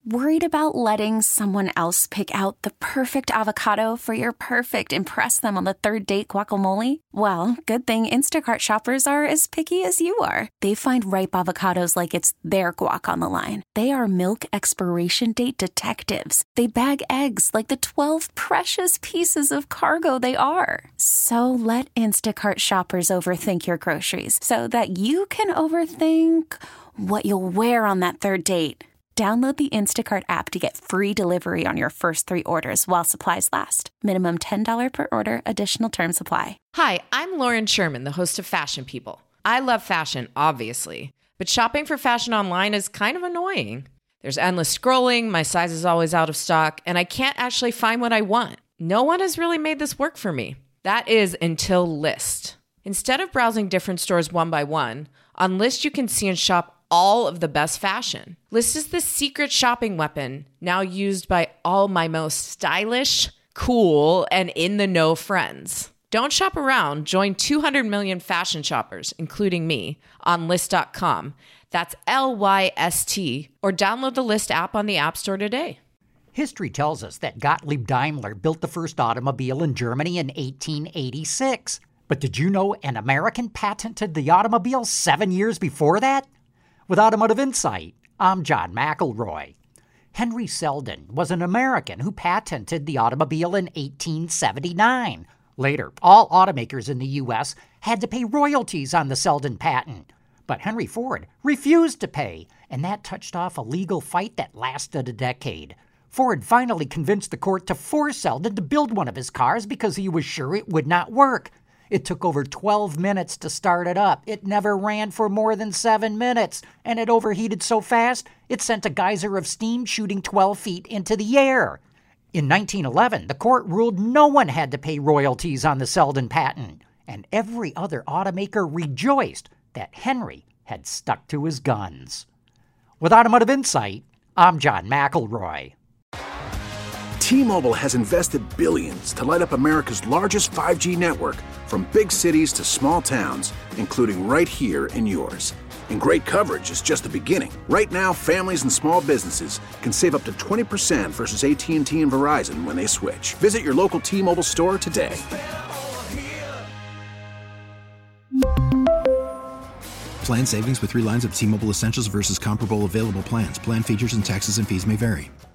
Worried about letting someone else pick out the perfect avocado for your perfect impress them on the third date guacamole? Well, good thing Instacart shoppers are as picky as you are. They find ripe avocados like it's their guac on the line. They are milk expiration date detectives. They bag eggs like the 12 precious pieces of cargo they are. So let Instacart shoppers overthink your groceries so that you can overthink what you'll wear on that third date. Download the Instacart app to get free delivery on your first 3 orders while supplies last. Minimum $10 per order. Additional terms apply. Hi, I'm Lauren Sherman, the host of Fashion People. I love fashion, obviously, but shopping for fashion online is kind of annoying. There's endless scrolling, my size is always out of stock, and I can't actually find what I want. No one has really made this work for me. That is until Lyst. Instead of browsing different stores one by one, on Lyst you can see and shop all of the best fashion. Lyst is the secret shopping weapon now used by all my most stylish, cool, and in-the-know friends. Don't shop around. Join 200 million fashion shoppers, including me, on Lyst.com. That's Lyst, or download the Lyst app on the App Store today. History tells us that Gottlieb Daimler built the first automobile in Germany in 1886. But did you know an American patented the automobile 7 years before that? With Automotive Insight, I'm John McElroy. Henry Selden was an American who patented the automobile in 1879. Later, all automakers in the U.S. had to pay royalties on the Selden patent. But Henry Ford refused to pay, and that touched off a legal fight that lasted a decade. Ford finally convinced the court to force Selden to build one of his cars because he was sure it would not work. It took over 12 minutes to start it up. It never ran for more than 7 minutes, and it overheated so fast, it sent a geyser of steam shooting 12 feet into the air. In 1911, the court ruled no one had to pay royalties on the Selden patent, and every other automaker rejoiced that Henry had stuck to his guns. With Automotive Insight, I'm John McElroy. T-Mobile has invested billions to light up America's largest 5G network, from big cities to small towns, including right here in yours. And great coverage is just the beginning. Right now, families and small businesses can save up to 20% versus AT&T and Verizon when they switch. Visit your local T-Mobile store today. Plan savings with 3 lines of T-Mobile Essentials versus comparable available plans. Plan features and taxes and fees may vary.